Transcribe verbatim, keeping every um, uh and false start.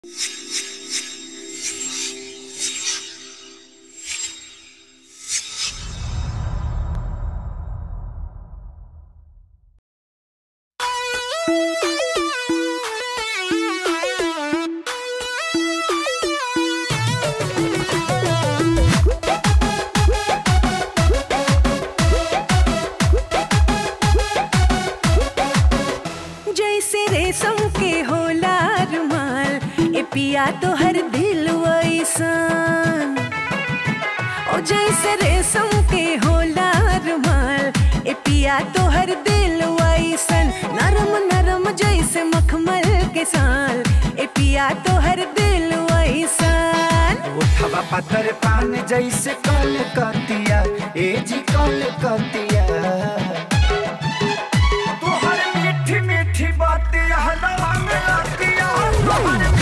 जैसे रेशम के होला रुमाल, ए पिया तो हर दिल वैसन। ओ जैसे रेशम के होला रुमाल, ए पिया तो हर दिल वैसन। नरम नरम जैसे मखमल के साल, ए पिया तो हर दिल वैसन। उठवा पत्थर पान जैसे कल कतिया, ए जी कल कतिया। मीठी मीठी बातें हलवा में लातिया।